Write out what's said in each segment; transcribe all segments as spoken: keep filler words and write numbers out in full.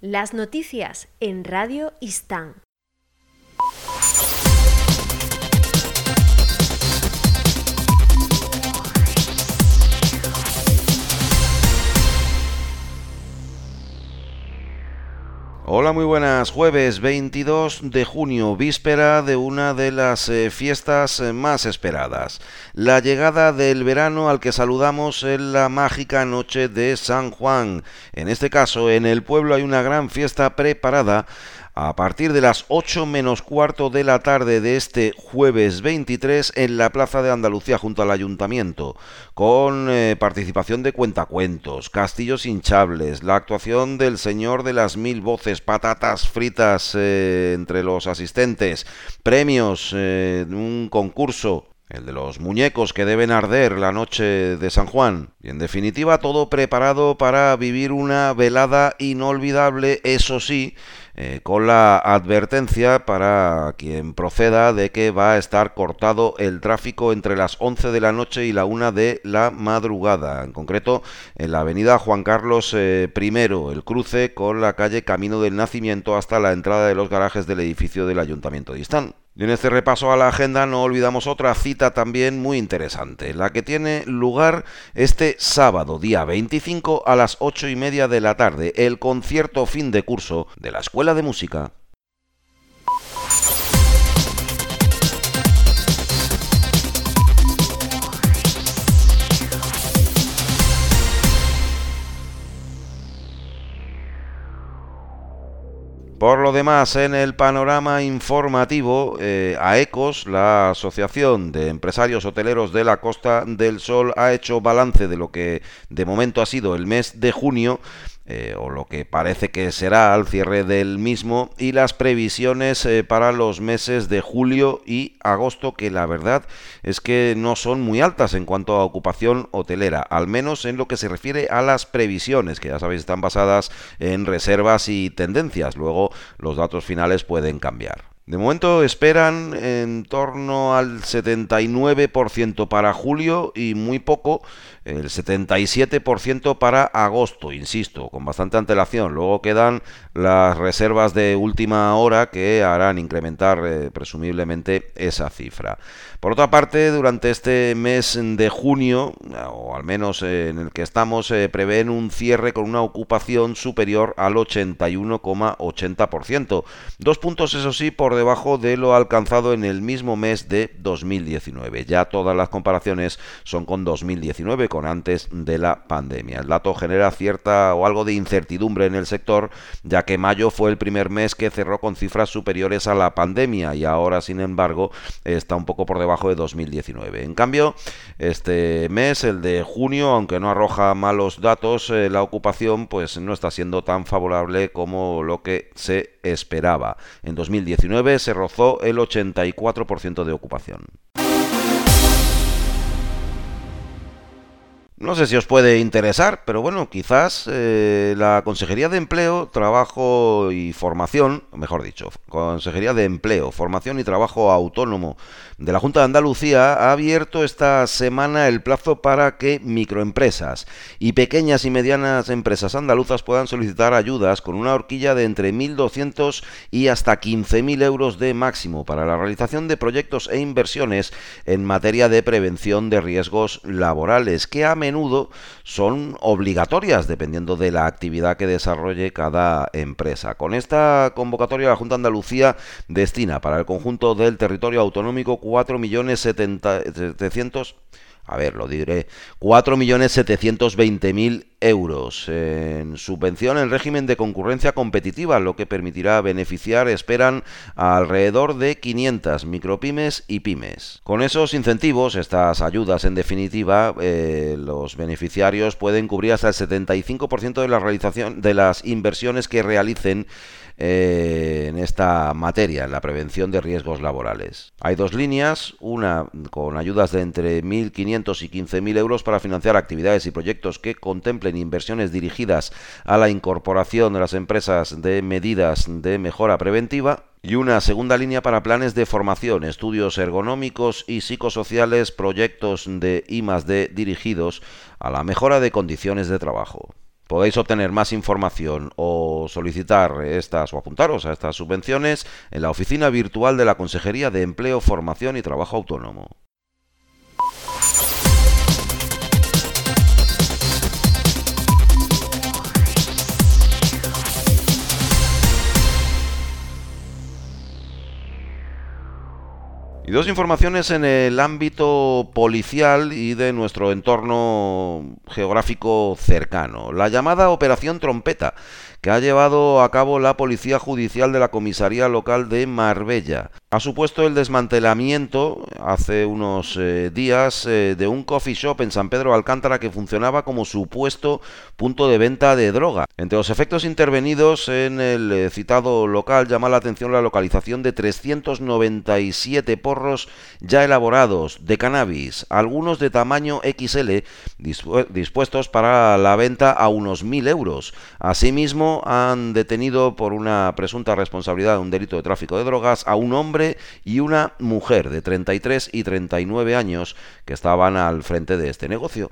Las noticias en Radio Istán. Hola, muy buenas. Jueves veintidós de junio, víspera de una de las eh, fiestas eh, más esperadas. La llegada del verano al que saludamos en la mágica noche de San Juan. En este caso, en el pueblo hay una gran fiesta preparada a partir de las ocho menos cuarto de la tarde de este jueves veintitrés en la Plaza de Andalucía junto al Ayuntamiento, con eh, participación de cuentacuentos, castillos hinchables, la actuación del Señor de las Mil Voces, patatas fritas eh, entre los asistentes, premios, eh, un concurso, el de los muñecos que deben arder la noche de San Juan. Y en definitiva, todo preparado para vivir una velada inolvidable, eso sí, eh, con la advertencia para quien proceda de que va a estar cortado el tráfico entre las once de la noche y la una de la madrugada. En concreto, en la avenida Juan Carlos eh, primero, el cruce con la calle Camino del Nacimiento hasta la entrada de los garajes del edificio del Ayuntamiento de Istán. Y en este repaso a la agenda no olvidamos otra cita también muy interesante, la que tiene lugar este sábado, día veinticinco, a las ocho y media de la tarde, el concierto fin de curso de la Escuela de Música. Por lo demás, en el panorama informativo, eh, AECOS, la Asociación de Empresarios Hoteleros de la Costa del Sol, ha hecho balance de lo que de momento ha sido el mes de junio, eh, o lo que parece que será al cierre del mismo, y las previsiones eh, para los meses de julio y agosto, que la verdad es que no son muy altas en cuanto a ocupación hotelera, al menos en lo que se refiere a las previsiones, que ya sabéis están basadas en reservas y tendencias. Luego los datos finales pueden cambiar. De momento esperan en torno al setenta y nueve por ciento para julio y muy poco, el setenta y siete por ciento para agosto, insisto, con bastante antelación. Luego quedan las reservas de última hora que harán incrementar eh, presumiblemente esa cifra. Por otra parte, durante este mes de junio, o al menos eh, en el que estamos, eh, prevén un cierre con una ocupación superior al ochenta y uno coma ochenta por ciento. Dos puntos, eso sí, por debajo de lo alcanzado en el mismo mes de dos mil diecinueve. Ya todas las comparaciones son con dos mil diecinueve, con antes de la pandemia. El dato genera cierta o algo de incertidumbre en el sector, ya que mayo fue el primer mes que cerró con cifras superiores a la pandemia y ahora, sin embargo, está un poco por debajo de dos mil diecinueve. En cambio, este mes, el de junio, aunque no arroja malos datos, eh, la ocupación pues no está siendo tan favorable como lo que se esperaba. En dos mil diecinueve se rozó el ochenta y cuatro por ciento de ocupación. No sé si os puede interesar, pero bueno, quizás eh, la Consejería de Empleo, Trabajo y Formación, mejor dicho, Consejería de Empleo, Formación y Trabajo Autónomo de la Junta de Andalucía ha abierto esta semana el plazo para que microempresas y pequeñas y medianas empresas andaluzas puedan solicitar ayudas con una horquilla de entre mil doscientos y hasta quince mil euros de máximo para la realización de proyectos e inversiones en materia de prevención de riesgos laborales, que a menudo son obligatorias dependiendo de la actividad que desarrolle cada empresa. Con esta convocatoria, la Junta de Andalucía destina para el conjunto del territorio autonómico cuatro millones setecientos A ver, lo diré, cuatro millones setecientos veinte mil euros en subvención en régimen de concurrencia competitiva, lo que permitirá beneficiar, esperan, a alrededor de quinientas micropymes y pymes. Con esos incentivos, estas ayudas, en definitiva, eh, los beneficiarios pueden cubrir hasta el setenta y cinco por ciento de la realización de las inversiones que realicen Eh, en esta materia, en la prevención de riesgos laborales. Hay dos líneas, una con ayudas de entre mil quinientos y quince mil euros para financiar actividades y proyectos que contemplen inversiones dirigidas a la incorporación de las empresas de medidas de mejora preventiva, y una segunda línea para planes de formación, estudios ergonómicos y psicosociales, proyectos de I más D dirigidos a la mejora de condiciones de trabajo. Podéis obtener más información o solicitar estas o apuntaros a estas subvenciones en la oficina virtual de la Consejería de Empleo, Formación y Trabajo Autónomo. Y dos informaciones en el ámbito policial y de nuestro entorno geográfico cercano. La llamada Operación Trompeta, que ha llevado a cabo la Policía Judicial de la Comisaría Local de Marbella. Ha supuesto el desmantelamiento hace unos eh, días eh, de un coffee shop en San Pedro de Alcántara que funcionaba como supuesto punto de venta de droga. Entre los efectos intervenidos en el eh, citado local llama la atención la localización de trescientos noventa y siete porros ya elaborados de cannabis, algunos de tamaño equis ele, dispu- dispuestos para la venta a unos mil euros. Asimismo, han detenido por una presunta responsabilidad de un delito de tráfico de drogas a un hombre y una mujer de treinta y tres y treinta y nueve años que estaban al frente de este negocio.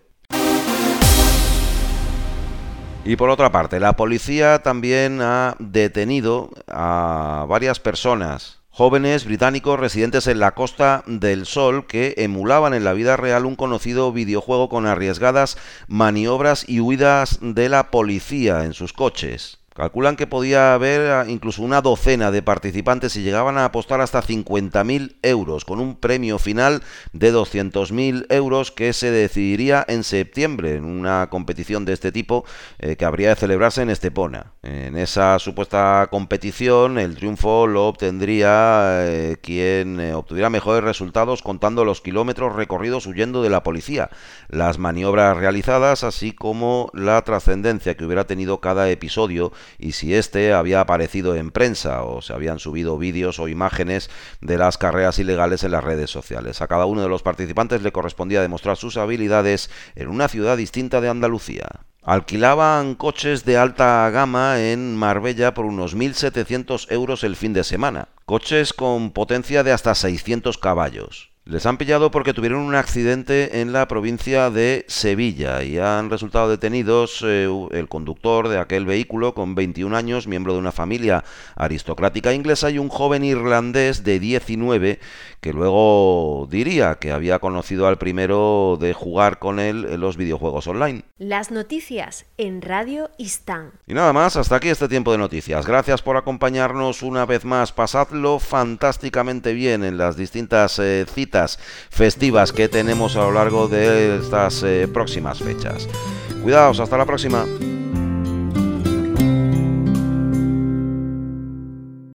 Y por otra parte, la policía también ha detenido a varias personas, jóvenes británicos residentes en la Costa del Sol, que emulaban en la vida real un conocido videojuego con arriesgadas maniobras y huidas de la policía en sus coches. Calculan que podía haber incluso una docena de participantes y llegaban a apostar hasta cincuenta mil euros, con un premio final de doscientos mil euros que se decidiría en septiembre en una competición de este tipo eh, que habría de celebrarse en Estepona. En esa supuesta competición el triunfo lo obtendría eh, quien eh, obtuviera mejores resultados contando los kilómetros recorridos huyendo de la policía, las maniobras realizadas, así como la trascendencia que hubiera tenido cada episodio y si este había aparecido en prensa o se habían subido vídeos o imágenes de las carreras ilegales en las redes sociales. A cada uno de los participantes le correspondía demostrar sus habilidades en una ciudad distinta de Andalucía. Alquilaban coches de alta gama en Marbella por unos mil setecientos euros el fin de semana, coches con potencia de hasta seiscientos caballos. Les han pillado porque tuvieron un accidente en la provincia de Sevilla y han resultado detenidos eh, el conductor de aquel vehículo con veintiún años, miembro de una familia aristocrática inglesa, y un joven irlandés de diecinueve que luego diría que había conocido al primero de jugar con él en los videojuegos online. Las noticias en Radio Istán. Y nada más, hasta aquí este tiempo de noticias. Gracias por acompañarnos una vez más. Pasadlo fantásticamente bien en las distintas eh, citas festivas que tenemos a lo largo de estas eh, próximas fechas. Cuidaos, hasta la próxima.